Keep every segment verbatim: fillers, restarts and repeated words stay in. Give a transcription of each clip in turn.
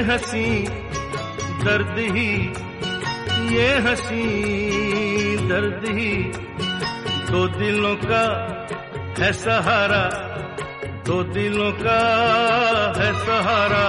हंसी दर्द ही, ये हंसी दर्द ही, दो दिलों का है सहारा, दो दिलों का है सहारा।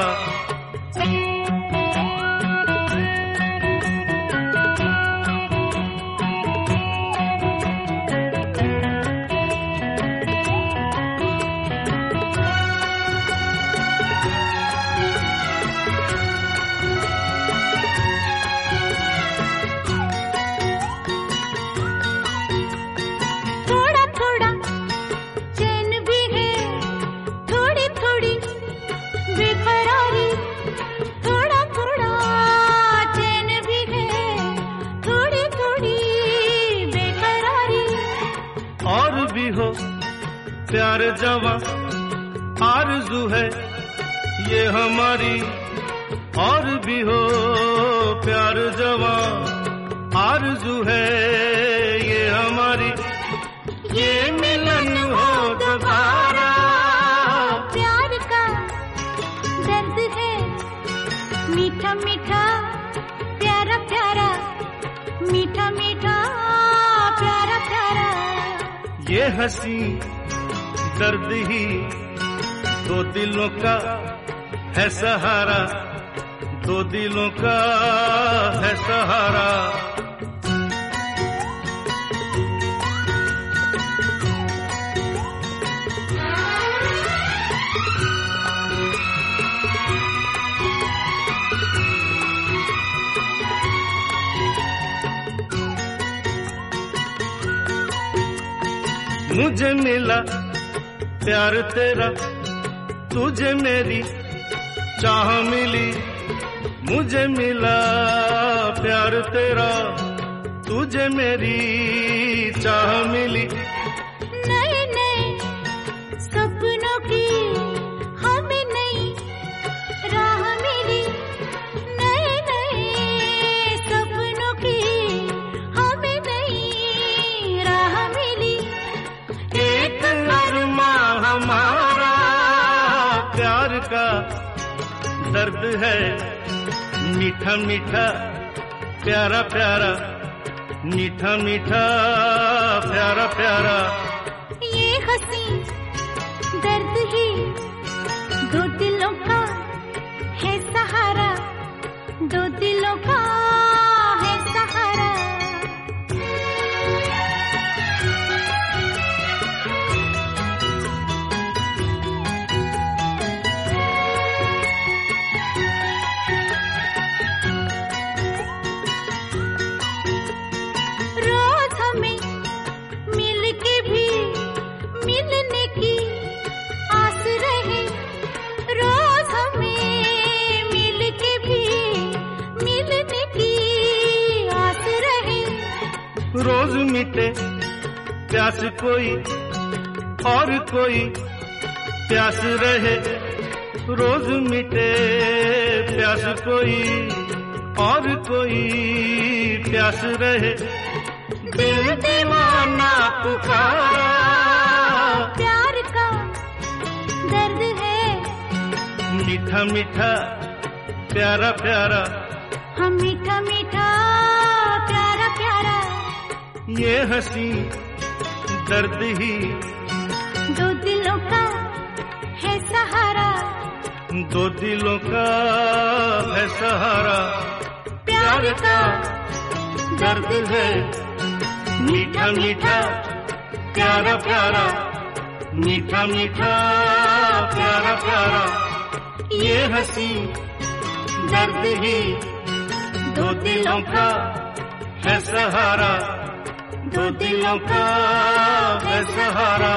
प्यार जवां आरज़ू है ये हमारी, और भी हो प्यार जवां आरज़ू है ये हमारी, ये मिलन हो दोबारा। प्यार का दर्द है मीठा मीठा प्यारा प्यारा, मीठा मीठा प्यारा प्यारा। ये हंसी दर्द ही, दो दिलों का है सहारा, दो दिलों का है सहारा। मुझे मिला प्यार तेरा, तुझे मेरी चाह मिली, मुझे मिला प्यार तेरा, तुझे मेरी चाह मिली। नए नए सपनों की हमें नई राह मिली, नए नए सपनों की हमें नई राह मिली। एक अरमां हमारा प्यार का दर्द है मीठा मीठा प्यारा प्यारा, मीठा मीठा प्यारा प्यारा। ये हंसी दर्द ही, दो दिलों का है सहारा, दो दिलों का है सहारा। रोज मिटे प्यास कोई और कोई प्यास रहे, रोज मिटे प्यास कोई और कोई प्यास रहे। दिल दीवाना पुकारा, प्यार का दर्द है मीठा मीठा प्यारा प्यारा, हम मीठा मीठा प्यारा प्यारा। ये हंसी दर्द ही, दो दिलों का है सहारा, दो दिलों का है सहारा। प्यार का दर्द है मीठा मीठा प्यारा प्यारा, मीठा मीठा प्यारा प्यारा। ये हंसी दर्द ही, दो दिलों का है सहारा, दो दिलों का है सहारा।